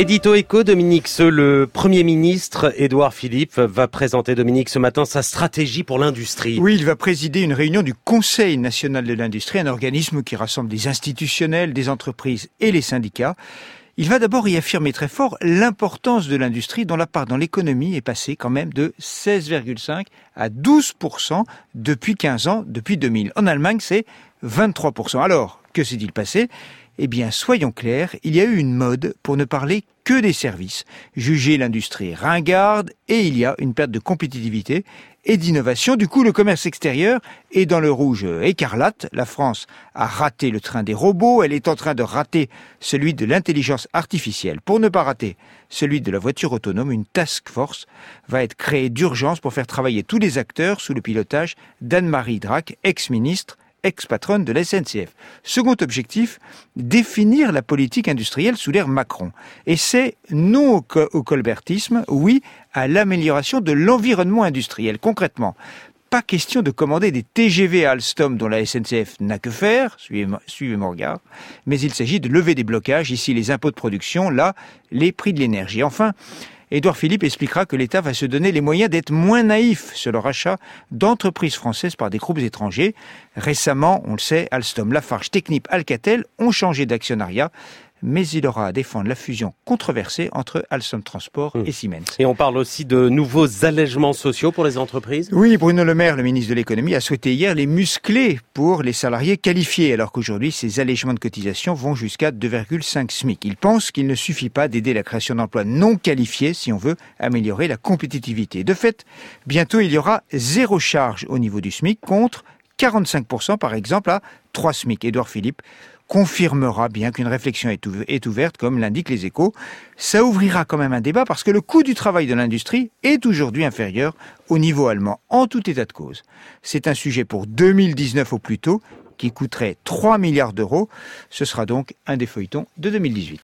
Édito Éco, Dominique Seux, le Premier ministre Édouard Philippe va présenter, Dominique, ce matin sa stratégie pour l'industrie. Oui, il va présider une réunion du Conseil national de l'industrie, un organisme qui rassemble des institutionnels, des entreprises et les syndicats. Il va d'abord y affirmer très fort l'importance de l'industrie dont la part dans l'économie est passée quand même de 16,5 à 12% depuis 15 ans, depuis 2000. En Allemagne, c'est 23%. Alors, que s'est-il passé ? Eh bien, soyons clairs, il y a eu une mode pour ne parler que des services, juger l'industrie ringarde, et il y a une perte de compétitivité et d'innovation. Du coup, le commerce extérieur est dans le rouge écarlate. La France a raté le train des robots, elle est en train de rater celui de l'intelligence artificielle. Pour ne pas rater celui de la voiture autonome, une task force va être créée d'urgence pour faire travailler tous les acteurs sous le pilotage d'Anne-Marie Idrac, ex-ministre, ex-patronne de la SNCF. Second objectif, définir la politique industrielle sous l'ère Macron. Et c'est non au colbertisme, oui à l'amélioration de l'environnement industriel. Concrètement, pas question de commander des TGV à Alstom dont la SNCF n'a que faire, suivez mon regard, mais il s'agit de lever des blocages, ici les impôts de production, là les prix de l'énergie. Enfin, Édouard Philippe expliquera que l'État va se donner les moyens d'être moins naïf sur le rachat d'entreprises françaises par des groupes étrangers. Récemment, on le sait, Alstom, Lafarge, Technip, Alcatel ont changé d'actionnariat, mais il aura à défendre la fusion controversée entre Alstom Transport et Siemens. Et on parle aussi de nouveaux allègements sociaux pour les entreprises ? Oui, Bruno Le Maire, le ministre de l'économie, a souhaité hier les muscler pour les salariés qualifiés, alors qu'aujourd'hui, ces allègements de cotisation vont jusqu'à 2,5 SMIC. Il pense qu'il ne suffit pas d'aider la création d'emplois non qualifiés si on veut améliorer la compétitivité. De fait, bientôt, il y aura 0 charge au niveau du SMIC contre 45% par exemple à 3 SMIC. Édouard Philippe confirmera bien qu'une réflexion est ouverte, comme l'indiquent les Échos. Ça ouvrira quand même un débat parce que le coût du travail de l'industrie est aujourd'hui inférieur au niveau allemand, en tout état de cause. C'est un sujet pour 2019 au plus tôt, qui coûterait 3 milliards d'euros. Ce sera donc un des feuilletons de 2018.